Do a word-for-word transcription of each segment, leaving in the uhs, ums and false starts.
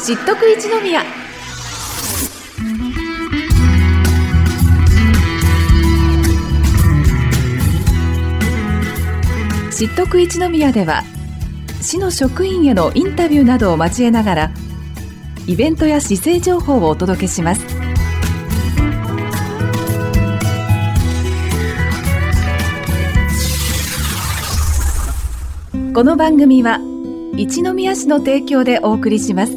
知っとく一宮。知っとく一宮では、市の職員へのインタビューなどを交えながら、イベントや市政情報をお届けします。この番組は一宮市の提供でお送りします。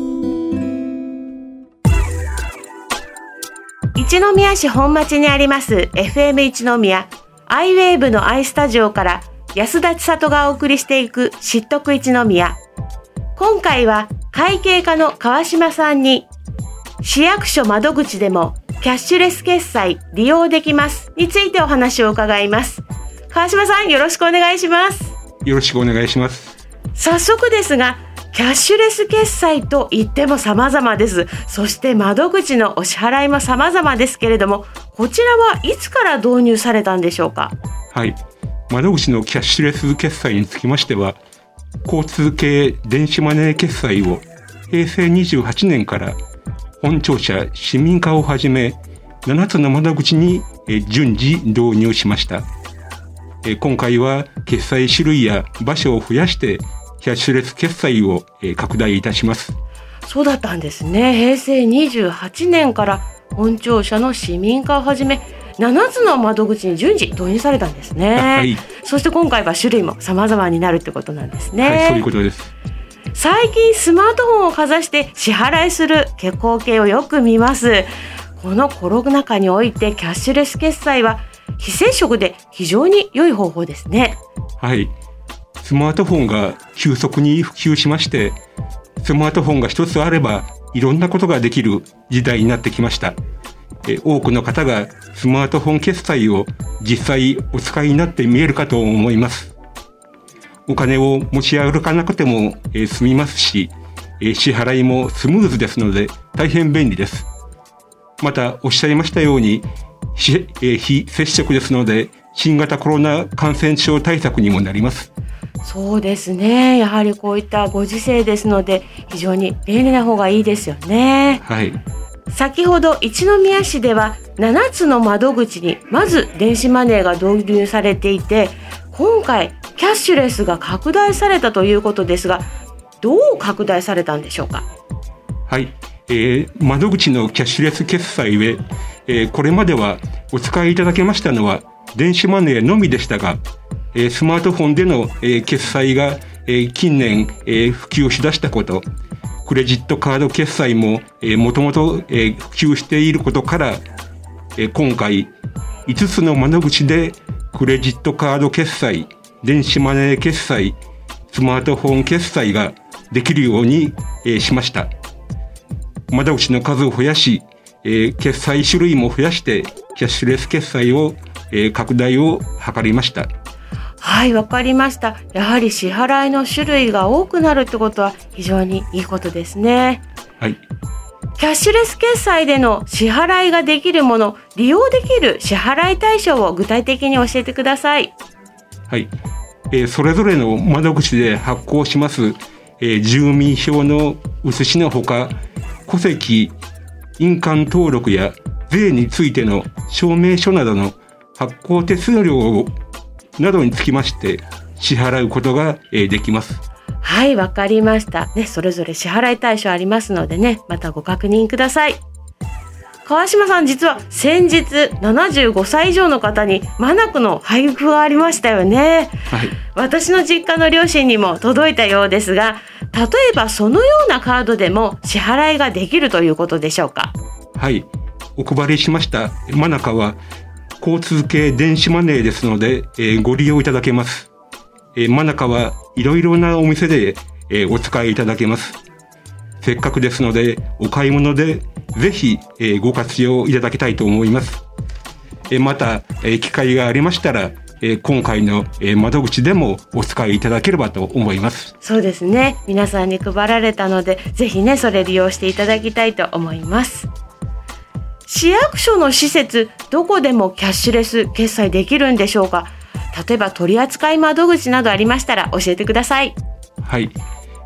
一宮市本町にあります エフエム 一宮アイウェーブのアイスタジオから安田千里がお送りしていく知っとく一宮。今回は会計課の川島さんに、市役所窓口でもキャッシュレス決済利用できますについてお話を伺います。川島さん、よろしくお願いします。 よろしくお願いします。 早速ですが、キャッシュレス決済といっても様々です。そして窓口のお支払いも様々ですけれども、こちらはいつから導入されたんでしょうか？ はい、窓口のキャッシュレス決済につきましては、交通系電子マネー決済をへいせいにじゅうはちねんから本庁舎市民課をはじめななつの窓口に順次導入しました。今回は決済種類や場所を増やしてキャッシュレス決済を拡大いたします。 そうだったんですね。へいせいにじゅうはちねんから本庁舎の市民課をはじめななつの窓口に順次導入されたんですね。はい、そして今回は種類も様々になるってことなんですね。 はい、そういうことです。 最近スマートフォンをかざして支払いする光景をよく見ます。このコロナ禍においてキャッシュレス決済は非接触で非常に良い方法ですね。はい。 スマートフォンが急速に普及しまして、スマートフォンが一つあればいろんなことができる時代になってきました。え多くの方がスマートフォン決済を実際お使いになって見えるかと思います。お金を持ち歩かなくても、えー、済みますし、えー、支払いもスムーズですので大変便利です。またおっしゃいましたように、非、えー、非接触ですので新型コロナ感染症対策にもなります。 そうですね。やはりこういったご時世ですので非常に便利な方がいいですよね。 はい。 先ほど一宮市ではななつの窓口にまず電子マネーが導入されていて、今回キャッシュレスが拡大されたということですが、どう拡大されたんでしょうか？ はい、えー、窓口のキャッシュレス決済で、えー、これまではお使いいただけましたのは電子マネーのみでしたが、えー、スマートフォンでの、えー、決済が、えー、近年、えー、普及しだしたこと、クレジットカード決済も、えー、もともと、えー、普及していることから、えー、今回いつつの窓口でクレジットカード決済、電子マネー決済、スマートフォン決済ができるように、えー、しました。窓口の数を増やし、えー、決済種類も増やしてキャッシュレス決済を、えー、拡大を図りました。 はい、わかりました。やはり支払いの種類が多くなるってことは非常にいいことですね。 はい。 キャッシュレス決済での支払いができるもの、利用できる支払い対象を具体的に教えてください。 はい。えー、それぞれの窓口で発行します、えー、住民票の写しのほか、戸籍、印鑑登録や税についての証明書などの発行手数料をなどにつきまして支払うことができます。 はい、わかりました、ね、それぞれ支払い対象ありますのでね、またご確認ください。川島さん、実は先日ななじゅうごさい以上の方にマナクの配布がありましたよね。はい、私の実家の両親にも届いたようですが、例えばそのようなカードでも支払いができるということでしょうか？ はい、お配りしましたマナカは交通系電子マネーですので、えー、ご利用いただけます。えー、マナカはいろいろなお店で、えー、お使いいただけます。せっかくですのでお買い物でぜひ、えー、ご活用いただきたいと思います。えー、また、えー、機会がありましたら、えー、今回の、えー、窓口でもお使いいただければと思います。 そうですね。皆さんに配られたのでぜひね、それ利用していただきたいと思います。市役所の施設、どこでもキャッシュレス決済できるんでしょうか？例えば取扱窓口などありましたら教えてください。 はい、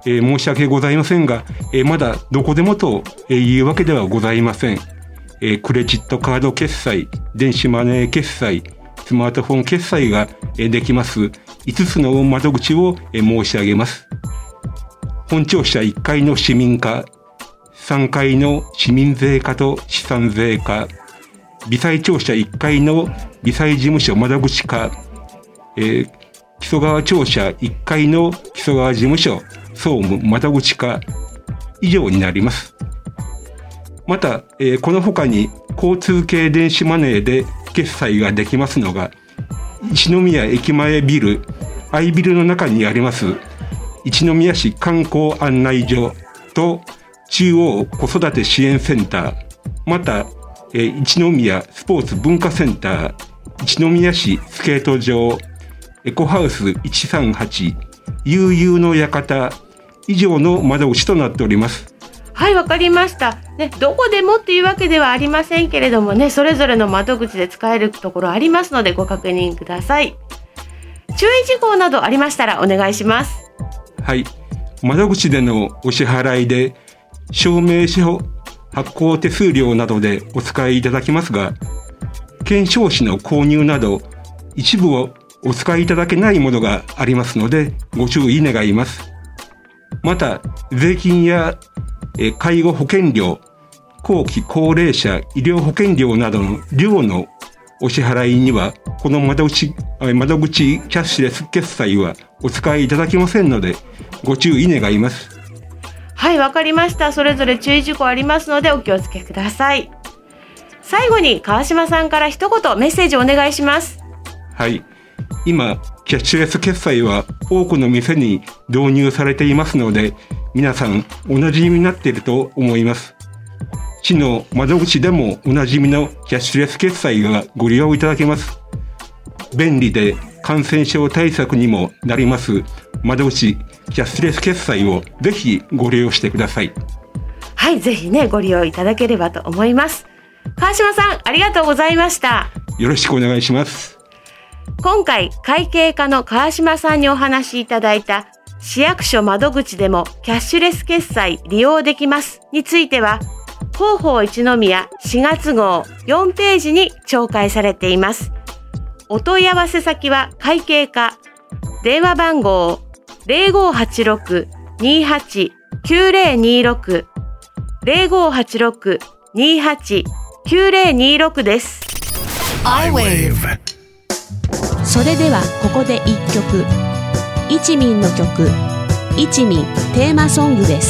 えー、申し訳ございませんが、えー、まだどこでもというわけではございません。えー、クレジットカード決済、電子マネー決済、スマートフォン決済ができますいつつの窓口を申し上げます。本庁舎いっかいの市民課、さんがいの市民税課と資産税課、微細庁舎いっかいの微細事務所窓口課、えー、木曽川庁舎いっかいの木曽川事務所総務窓口課以上になります。また、えー、この他に交通系電子マネーで決済ができますのが、一宮駅前ビル、Iビルの中にあります一宮市観光案内所と中央子育て支援センター、また、えー、一宮スポーツ文化センター、一宮市スケート場、エコハウスいちさんはち、悠々の館以上の窓口となっております。 はい、わかりました、ね、どこでもっていうわけではありませんけれどもね、それぞれの窓口で使えるところありますのでご確認ください。注意事項などありましたらお願いします。 はい、窓口でのお支払いで証明書発行手数料などでお使いいただきますが、検証紙の購入など一部をお使いいただけないものがありますのでご注意願います。また、税金や介護保険料、後期高齢者医療保険料などの料のお支払いには、この窓口、窓口キャッシュレス決済はお使いいただけませんので、ご注意願います。 はい、わかりました。それぞれ注意事項ありますのでお気をつけください。最後に川島さんから一言メッセージをお願いします。 はい。今、キャッシュレス決済は多くの店に導入されていますので、皆さんおなじみになっていると思います。市の窓口でもおなじみのキャッシュレス決済がご利用いただけます。便利で感染症対策にもなります窓口キャッシュレス決済をぜひご利用してください。 はい、ぜひねご利用いただければと思います。川島さん、ありがとうございました。 よろしくお願いします。 今回会計課の川島さんにお話しいただいた市役所窓口でもキャッシュレス決済利用できますについては、広報一宮しがつ号よんページに紹介されています。お問い合わせ先は会計課、電話番号 ゼロごはちろく にはち きゅうゼロにろく ゼロごはちろく にはち きゅうゼロにろく です。 アイウェーブ。それではここで一曲、いちみんの曲、いちみんテーマソングです。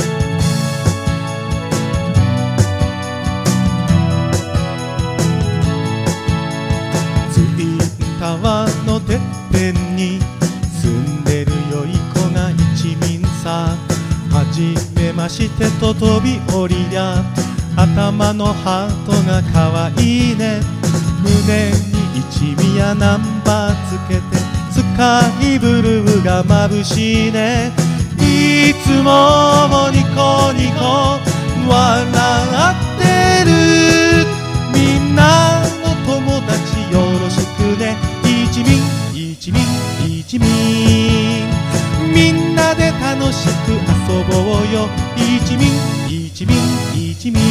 ツインタワーのてっぺんに住んでる良い子が一民さ。はじめましてと飛び降りりゃ、頭のハートがかわいいね。胸に一宮ナンバーつけて、スカイブルーが眩しいね。いつもニコニコ笑ってる。みんなの友達よろしくね。一民一民一民、みんなで楽しく遊ぼうよ。一民一民一民。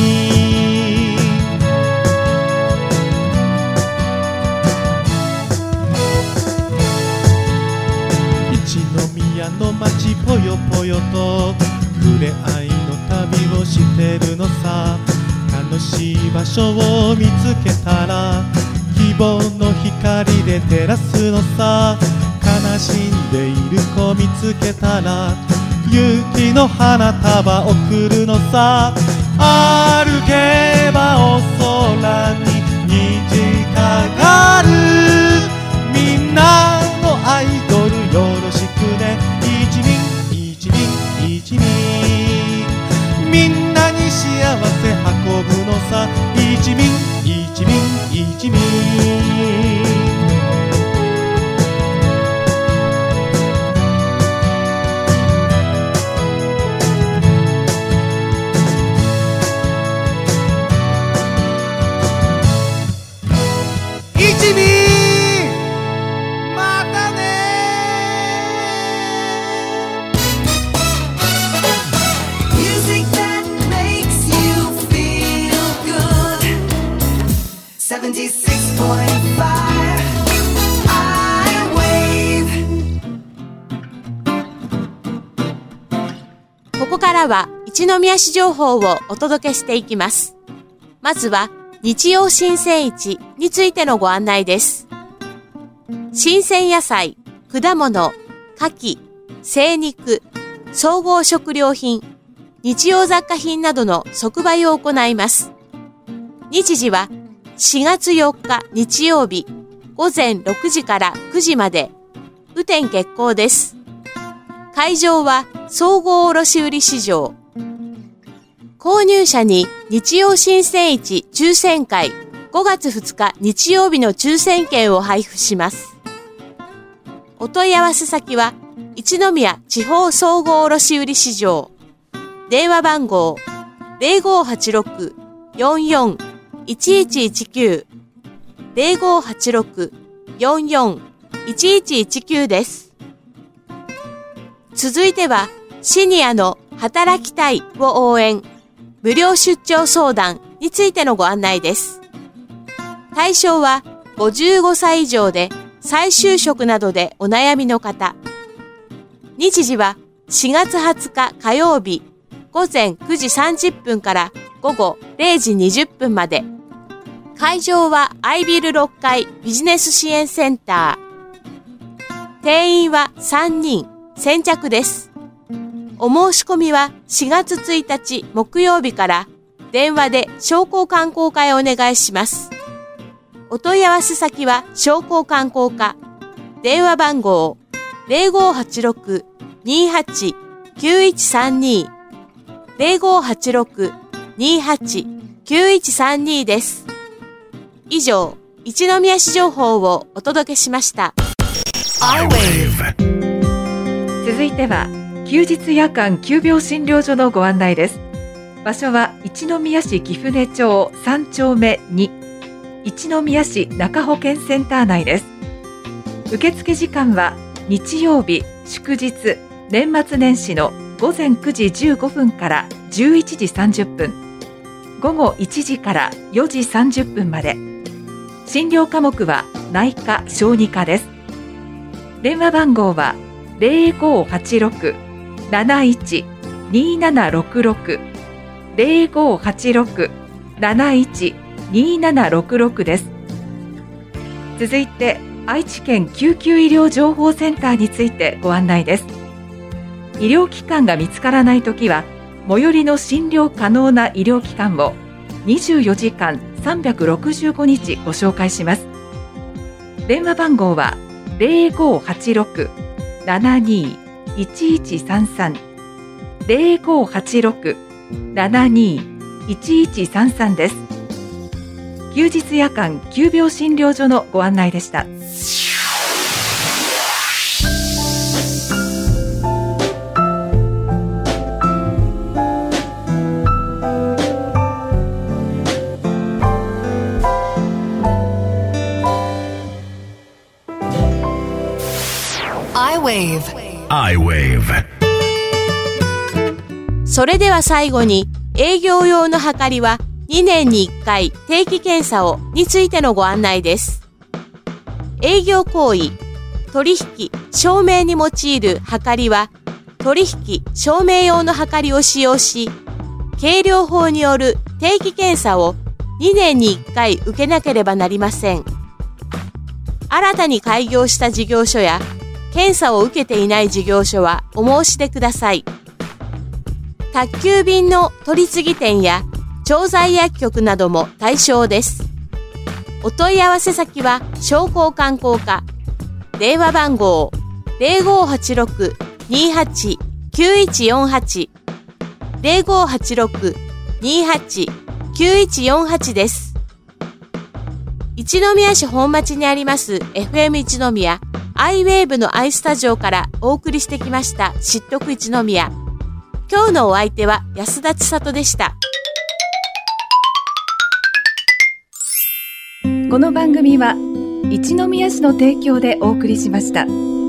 一宮の街ぽよぽよと触れ合いの旅をしてるのさ。楽しい場所を見つけたら希望の光で照らすのさ。悲しんでいる子見つけたら勇気の花束贈るのさ。歩けばお空に虹かかる。みんなのアイドルよろしくね。一民一民一民、みんなに幸せ運ぶのさ。一民一民一民。一民、またね。 こからは一宮市情報をお届けしていきます。まずは日曜新鮮市についてのご案内です。新鮮野菜、果物、牡蠣、精肉、総合食料品、日用雑貨品などの即売を行います。日時はしがつよっか日曜日ごぜんろくじからくじまで、雨天決行です。会場は総合卸売市場。購入者に日曜新鮮市抽選会ごがつふつか日曜日の抽選券を配布します。お問い合わせ先は一宮地方総合卸売市場。電話番号 ゼロごはちろく よんよん いちいちいちきゅう ゼロごはちろく よんよん いちいちいちきゅうです。続いてはシニアの働きたいを応援無料出張相談についてのご案内です。対象はごじゅうごさい以上で再就職などでお悩みの方。日時はしがつはつか火曜日ごぜんくじさんじゅっぷんからごごれいじにじゅっぷんまで。会場はアイビルろっかいビジネス支援センター。定員はさんにん、先着です。お申し込みはしがつついたち木曜日から電話で商工観光課へお願いします。お問い合わせ先は商工観光課。電話番号 ゼロごはちろく にーはち きゅういちさんに ゼロごはちろく にーはち きゅういちさんに です。以上、一宮市情報をお届けしました。 続いては休日夜間急病診療所のご案内です。場所は一宮市貴船町さんちょうめに、一宮市中保健センター内です。受付時間は日曜日、祝日、年末年始のごぜんくじじゅうごふんからじゅういちじさんじゅっぷん、ごごいちじからよじさんじゅっぷんまで。診療科目は内科・小児科です。電話番号はゼロごはちろく なないち にーななろくろく ゼロごはちろく なないち にーななろくろくです。続いて愛知県救急医療情報センターについてご案内です。医療機関が見つからないときは最寄りの診療可能な医療機関をにじゅうよじかんさんびゃくろくじゅうごにちご紹介します。電話番号はゼロごはちろく ななにいちいちさんさん ゼロごはちろく ななにいちいちさんさんです。休日夜間急病診療所のご案内でした。 iWave。それでは最後に営業用のはかりはにねんにいっかい定期検査をについてのご案内です。営業行為、取引、証明に用いるはかりは取引、証明用のはかりを使用し、計量法による定期検査をにねんにいっかい受けなければなりません。新たに開業した事業所や検査を受けていない事業所はお申し出ください。宅急便の取り次ぎ店や調剤薬局なども対象です。お問い合わせ先は商工観光課。電話番号 ゼロごはちろく にーはち きゅういちよんはち ゼロごはちろく にーはち きゅういちよんはちです。一宮市本町にあります エフエム 一宮iWave のアイスタジオからお送りしてきました知っとく一宮。今日のお相手は安田千里でした。 この番組は一宮市の提供でお送りしました。